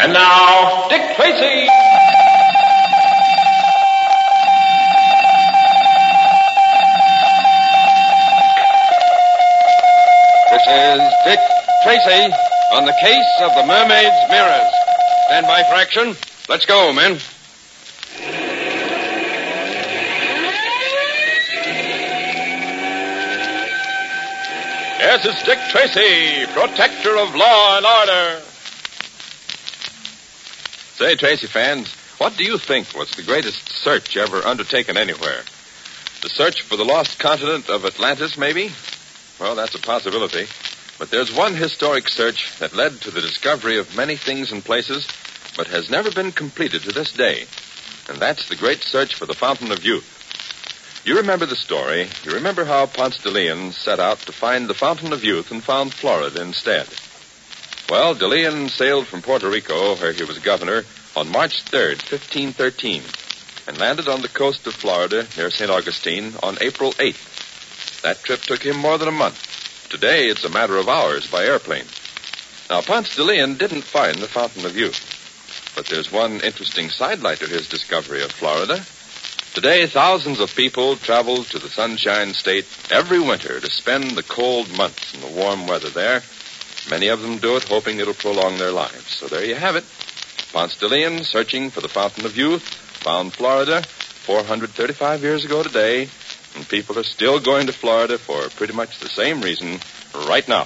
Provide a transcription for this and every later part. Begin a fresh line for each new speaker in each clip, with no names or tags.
And now, Dick Tracy.
This is Dick Tracy on the case of the Mermaid's Mirrors. Stand by for action. Let's go, men.
Yes, it's Dick Tracy, protector of law and order.
Say, Tracy fans, what do you think was the greatest search ever undertaken anywhere? The search for the lost continent of Atlantis, maybe? Well, that's a possibility. But there's one historic search that led to the discovery of many things and places, but has never been completed to this day. And that's the great search for the Fountain of Youth. You remember the story. You remember how Ponce de Leon set out to find the Fountain of Youth and found Florida instead. Well, de Leon sailed from Puerto Rico, where he was governor, on March 3rd, 1513, and landed on the coast of Florida near St. Augustine on April 8th. That trip took him more than a month. Today, it's a matter of hours by airplane. Now, Ponce de Leon didn't find the Fountain of Youth, but there's one interesting sidelight to his discovery of Florida. Today, thousands of people travel to the Sunshine State every winter to spend the cold months and the warm weather there. Many of them do it hoping it'll prolong their lives. So there you have it. Ponce de Leon, searching for the Fountain of Youth, found Florida 435 years ago today, and people are still going to Florida for pretty much the same reason right now.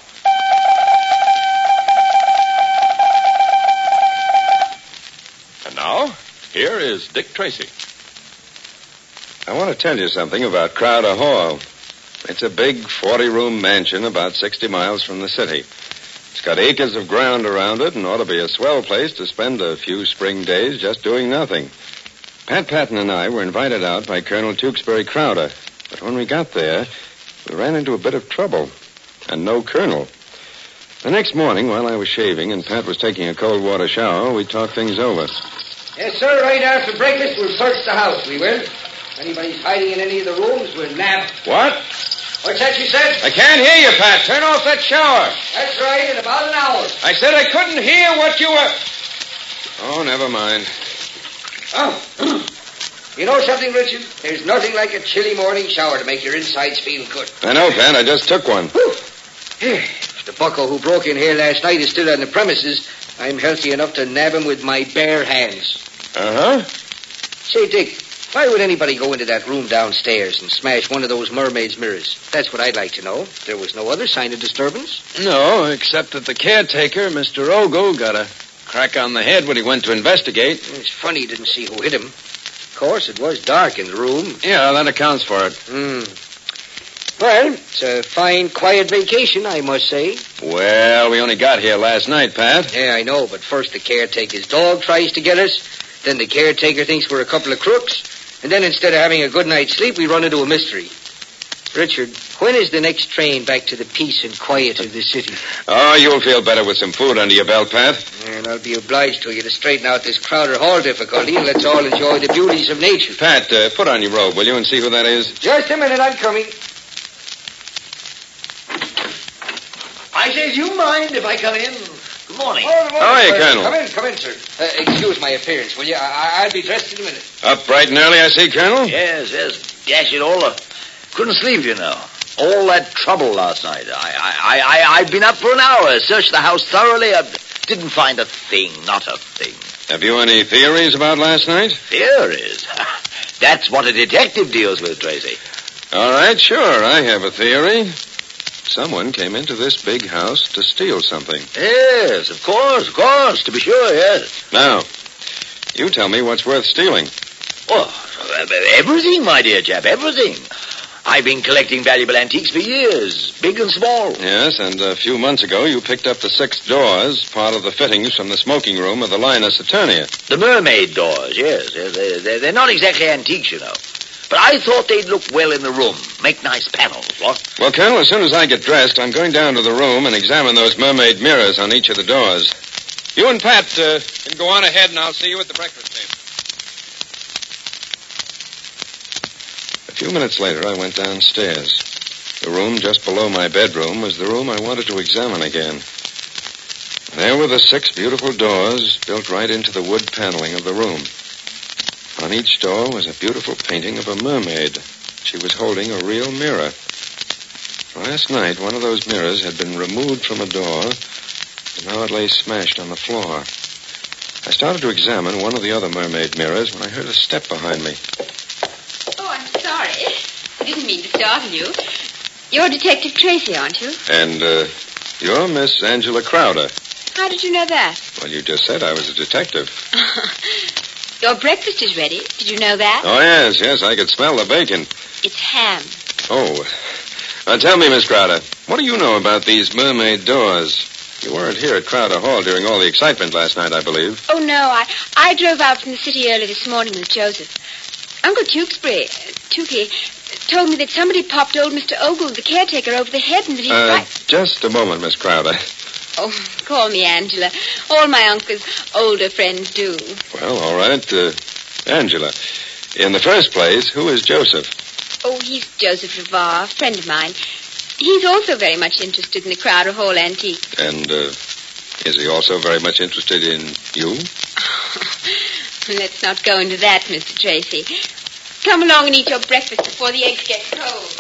And now, here is Dick Tracy.
I want to tell you something about Crowder Hall. It's a big 40-room mansion about 60 miles from the city. It's got acres of ground around it and ought to be a swell place to spend a few spring days just doing nothing. Pat Patton and I were invited out by Colonel Tewksbury Crowder. But when we got there, we ran into a bit of trouble. And no colonel. The next morning, while I was shaving and Pat was taking a cold water shower, we talked things over.
Yes, sir. Right after breakfast, we'll search the house, we will. If anybody's hiding in any of the rooms, we'll nab.
What?
What's that you said?
I can't hear you, Pat. Turn off that shower.
That's right, in about an hour.
I said I couldn't hear what you were... Oh, never mind.
Oh. You know something, Richard? There's nothing like a chilly morning shower to make your insides feel good.
I know, Pat. I just took one.
If the bucko who broke in here last night is still on the premises, I'm healthy enough to nab him with my bare hands.
Uh-huh.
Say, Dick, why would anybody go into that room downstairs and smash one of those mermaid's mirrors? That's what I'd like to know. There was no other sign of disturbance.
No, except that the caretaker, Mr. Ogle, got a crack on the head when he went to investigate.
It's funny he didn't see who hit him. Of course, it was dark in the room.
Yeah, that accounts for it.
Well, it's a fine, quiet vacation, I must say.
Well, we only got here last night, Pat.
Yeah, I know, but first the caretaker's dog tries to get us, then the caretaker thinks we're a couple of crooks, and then instead of having a good night's sleep, we run into a mystery. Richard, when is the next train back to the peace and quiet of the city?
Oh, you'll feel better with some food under your belt, Pat.
And I'll be obliged to you to straighten out this Crowder Hall difficulty and let's all enjoy the beauties of nature.
Pat, put on your robe, will you, and see who that is?
Just a minute, I'm coming.
I say, do you mind if I come in? Good morning.
Oh,
How are you, Colonel?
Come in, sir. Excuse my appearance, will you? I'll be dressed in a minute.
Up bright and early, I see, Colonel.
Yes. Yes, you know, couldn't sleep, you know. All that trouble last night. I've been up for an hour, searched the house thoroughly. I didn't find a thing, not a thing.
Have you any theories about last night?
Theories? That's what a detective deals with, Tracy.
All right, sure, I have a theory. Someone came into this big house to steal something.
Yes, of course, to be sure, yes.
Now, you tell me what's worth stealing.
Oh, everything, my dear chap, everything. I've been collecting valuable antiques for years, big and small.
Yes, and a few months ago you picked up the 6 doors, part of the fittings from the smoking room of the liner Saturnia.
The mermaid doors, yes. They're not exactly antiques, you know. But I thought they'd look well in the room, make nice panels, what?
Well, Colonel, as soon as I get dressed, I'm going down to the room and examine those mermaid mirrors on each of the doors. You and Pat can go on ahead, and I'll see you at the breakfast table. A few minutes later, I went downstairs. The room just below my bedroom was the room I wanted to examine again. There were the 6 beautiful doors built right into the wood paneling of the room. On each door was a beautiful painting of a mermaid. She was holding a real mirror. Last night, one of those mirrors had been removed from a door, and now it lay smashed on the floor. I started to examine one of the other mermaid mirrors when I heard a step behind me.
Oh, I'm sorry. I didn't mean to startle you. You're Detective Tracy, aren't you?
And, you're Miss Angela Crowder.
How did you know that?
Well, you just said I was a detective.
Your breakfast is ready. Did you know that?
Oh, yes, I could smell the bacon.
It's ham.
Oh. Tell me, Miss Crowder, what do you know about these mermaid doors? You weren't here at Crowder Hall during all the excitement last night, I believe.
Oh, no, I drove out from the city early this morning with Joseph. Uncle Tukey, told me that somebody popped old Mr. Ogle, the caretaker, over the head and that he's
Just a moment, Miss Crowder.
Oh, call me Angela. All my uncle's older friends do.
Well, all right. Angela, in the first place, who is Joseph?
Oh, he's Joseph LeVar, a friend of mine. He's also very much interested in the Crowder Hall antique.
And, is he also very much interested in you?
Let's not go into that, Mr. Tracy. Come along and eat your breakfast before the eggs get cold.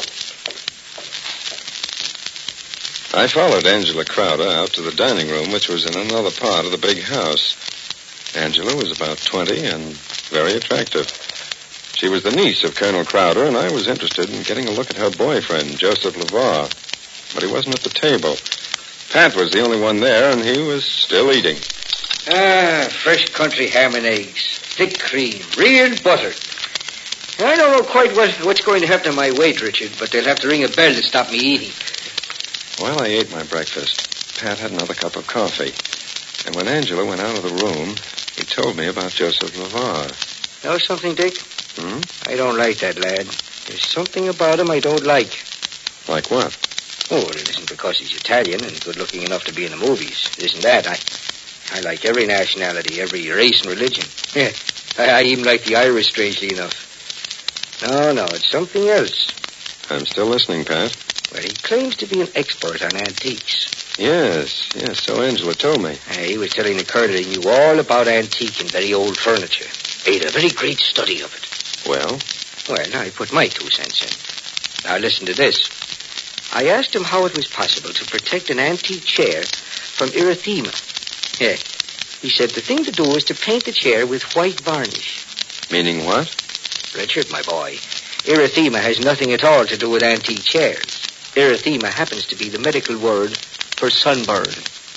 I followed Angela Crowder out to the dining room, which was in another part of the big house. Angela was about 20 and very attractive. She was the niece of Colonel Crowder, and I was interested in getting a look at her boyfriend, Joseph LeVar. But he wasn't at the table. Pat was the only one there, and he was still eating.
Fresh country ham and eggs, thick cream, real butter. I don't know quite what's going to happen to my weight, Richard, but they'll have to ring a bell to stop me eating.
While I ate my breakfast, Pat had another cup of coffee. And when Angela went out of the room, he told me about Joseph LeVar.
Know something, Dick?
Hmm?
I don't like that lad. There's something about him I don't like.
Like what?
Oh, well, it isn't because he's Italian and good-looking enough to be in the movies. It isn't that. I like every nationality, every race and religion. Yeah, I even like the Irish, strangely enough. No, it's something else.
I'm still listening, Pat.
Well, he claims to be an expert on antiques.
Yes, so Angela told me.
He was telling the colonel he knew all about antique and very old furniture. He had a very great study of it.
Well?
Well, I put my 2 cents in. Now, listen to this. I asked him how it was possible to protect an antique chair from erythema. Yeah. He said the thing to do is to paint the chair with white varnish.
Meaning what?
Richard, my boy, erythema has nothing at all to do with antique chairs. Erythema happens to be the medical word for sunburn.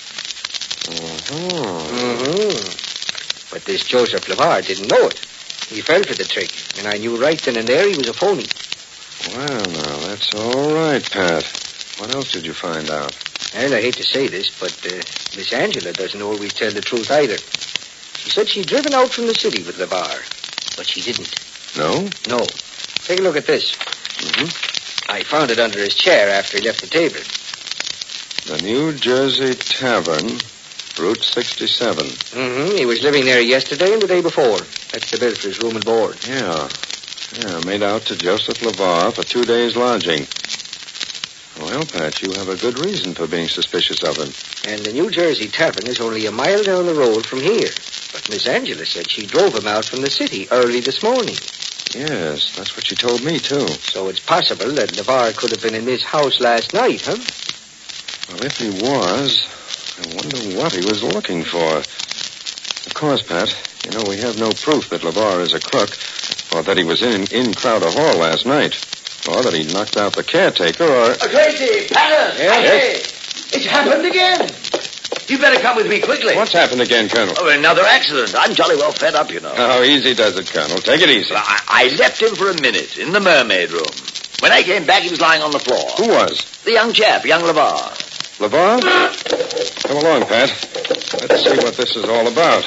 But this Joseph LeVar didn't know it. He fell for the trick, and I knew right then and there he was a phony.
Well, now, that's all right, Pat. What else did you find out?
And I hate to say this, but Miss Angela doesn't always tell the truth either. She said she'd driven out from the city with LeVar, but she didn't.
No?
No. Take a look at this. I found it under his chair after he left the table.
The New Jersey Tavern, Route 67.
He was living there yesterday and the day before. That's the bill for his room and board.
Yeah, made out to Joseph LeVar for 2 days' lodging. Well, Pat, you have a good reason for being suspicious of him.
And the New Jersey Tavern is only a mile down the road from here. But Miss Angela said she drove him out from the city early this morning.
Yes, that's what she told me, too.
So it's possible that LeVar could have been in this house last night, huh?
Well, if he was, I wonder what he was looking for. Of course, Pat, we have no proof that LeVar is a crook, or that he was in Crowder Hall last night, or that he knocked out the caretaker, or...
Tracy, Pattern!
Yes?
It's happened again. You better come with me quickly.
What's happened again, Colonel?
Oh, another accident. I'm jolly well fed up, you know.
Oh, easy does it, Colonel. Take it easy.
I left him for a minute in the mermaid room. When I came back, he was lying on the floor.
Who was?
The young chap, young LeVar.
LeVar? Come along, Pat. Let's see what this is all about.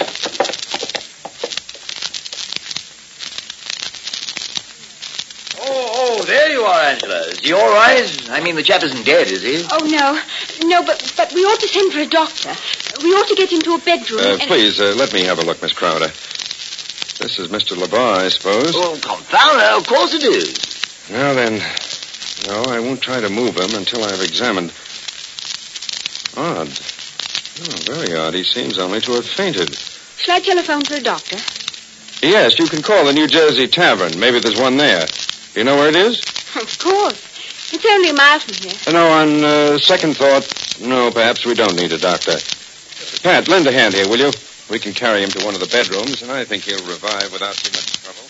Oh, there you are, Angela. Is he all right? I mean, the chap isn't dead, is he?
Oh, no, but we ought to send for a doctor. We ought to get him to a bedroom.
Please, let me have a look, Miss Crowder. This is Mr. LeVar, I suppose.
Oh, confound it. Of course it is.
Now then, no, I won't try to move him until I've examined. Odd. Oh, very odd. He seems only to have fainted.
Shall I telephone for a doctor?
Yes, you can call the New Jersey Tavern. Maybe there's one there. You know where it is?
Of course. It's only a mile from here.
No, on second thought, no, perhaps we don't need a doctor. Pat, lend a hand here, will you? We can carry him to one of the bedrooms, and I think he'll revive without too much trouble.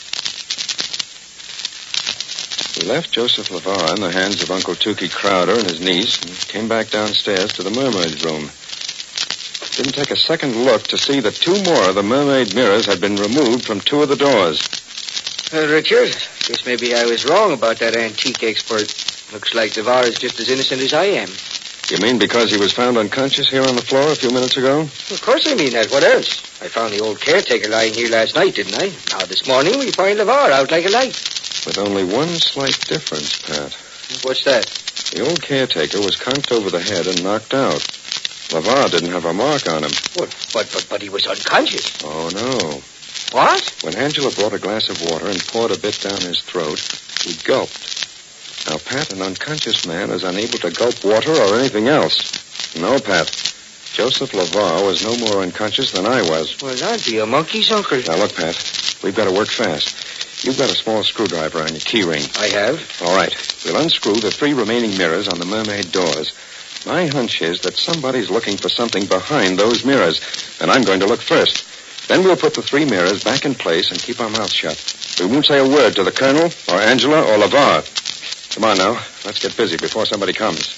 We left Joseph LeVar in the hands of Uncle Tukey Crowder and his niece and came back downstairs to the mermaid's room. Didn't take a second look to see that 2 more of the mermaid mirrors had been removed from 2 of the doors.
Richard, guess maybe I was wrong about that antique expert. Looks like LeVar is just as innocent as I am.
You mean because he was found unconscious here on the floor a few minutes ago?
Of course I mean that. What else? I found the old caretaker lying here last night, didn't I? Now this morning we find LeVar out like a light.
With only one slight difference, Pat.
What's that?
The old caretaker was conked over the head and knocked out. LeVar didn't have a mark on him.
But he was unconscious.
Oh, no.
What?
When Angela brought a glass of water and poured a bit down his throat, he gulped. Now, Pat, an unconscious man is unable to gulp water or anything else. No, Pat. Joseph LeVar was no more unconscious than I was.
Well, that'd be a monkey's uncle.
Now, look, Pat. We've got to work fast. You've got a small screwdriver on your key ring.
I have.
All right. We'll unscrew the 3 remaining mirrors on the mermaid doors. My hunch is that somebody's looking for something behind those mirrors, and I'm going to look first. Then we'll put the 3 mirrors back in place and keep our mouths shut. We won't say a word to the Colonel, or Angela, or LeVar. Come on now. Let's get busy before somebody comes.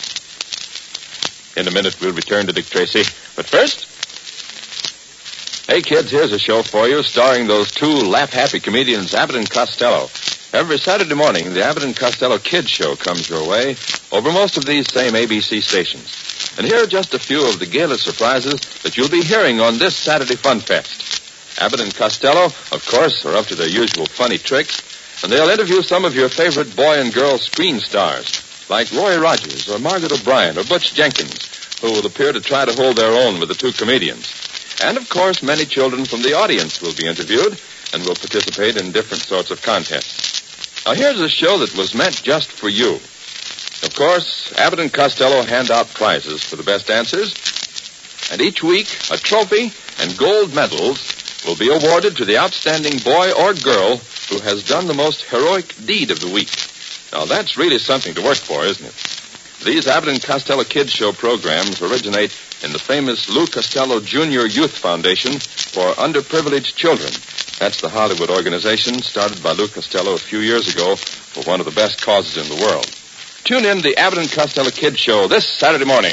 In a minute, we'll return to Dick Tracy. But first... Hey, kids, here's a show for you starring those 2 laugh-happy comedians, Abbott and Costello. Every Saturday morning, the Abbott and Costello Kids Show comes your way over most of these same ABC stations. And here are just a few of the gala surprises that you'll be hearing on this Saturday Fun Fest. Abbott and Costello, of course, are up to their usual funny tricks, and they'll interview some of your favorite boy and girl screen stars, like Roy Rogers or Margaret O'Brien or Butch Jenkins, who will appear to try to hold their own with the 2 comedians. And, of course, many children from the audience will be interviewed and will participate in different sorts of contests. Now, here's a show that was meant just for you. Of course, Abbott and Costello hand out prizes for the best answers, and each week a trophy and gold medals will be awarded to the outstanding boy or girl who has done the most heroic deed of the week. Now, that's really something to work for, isn't it? These Abbott and Costello Kids Show programs originate in the famous Lou Costello Jr. Youth Foundation for Underprivileged Children. That's the Hollywood organization started by Lou Costello a few years ago for one of the best causes in the world. Tune in to the Abbott and Costello Kids Show this Saturday morning.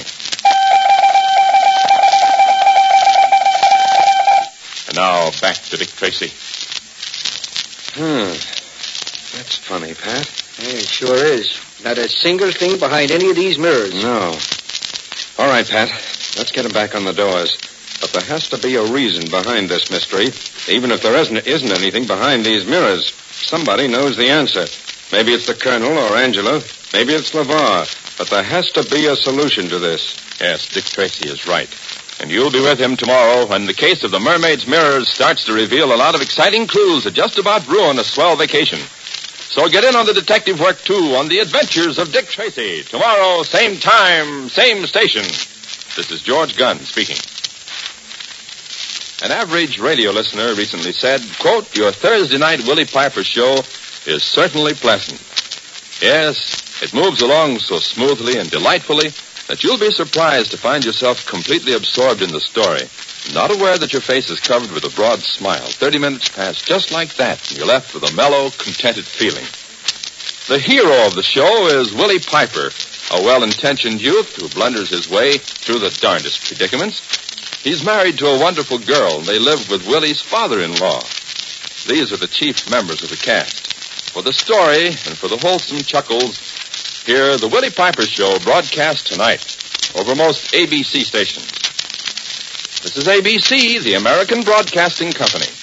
And now, back to Dick Tracy.
That's funny, Pat.
Yeah, it sure is. Not a single thing behind any of these mirrors.
No. All right, Pat. Let's get him back on the doors. But there has to be a reason behind this mystery. Even if there isn't anything behind these mirrors, somebody knows the answer. Maybe it's the Colonel or Angela. Maybe it's LeVar. But there has to be a solution to this.
Yes, Dick Tracy is right. And you'll be with him tomorrow when the case of the mermaid's mirrors starts to reveal a lot of exciting clues that just about ruin a swell vacation. So get in on the detective work, too, on the adventures of Dick Tracy. Tomorrow, same time, same station. This is George Gunn speaking. An average radio listener recently said, quote, "Your Thursday night Willie Piper show is certainly pleasant." Yes, it moves along so smoothly and delightfully that you'll be surprised to find yourself completely absorbed in the story, not aware that your face is covered with a broad smile. 30 minutes pass just like that, and you're left with a mellow, contented feeling. The hero of the show is Willie Piper, a well-intentioned youth who blunders his way through the darndest predicaments. He's married to a wonderful girl, and they live with Willie's father-in-law. These are the chief members of the cast. For the story and for the wholesome chuckles, hear the Willie Piper Show broadcast tonight over most ABC stations. This is ABC, the American Broadcasting Company.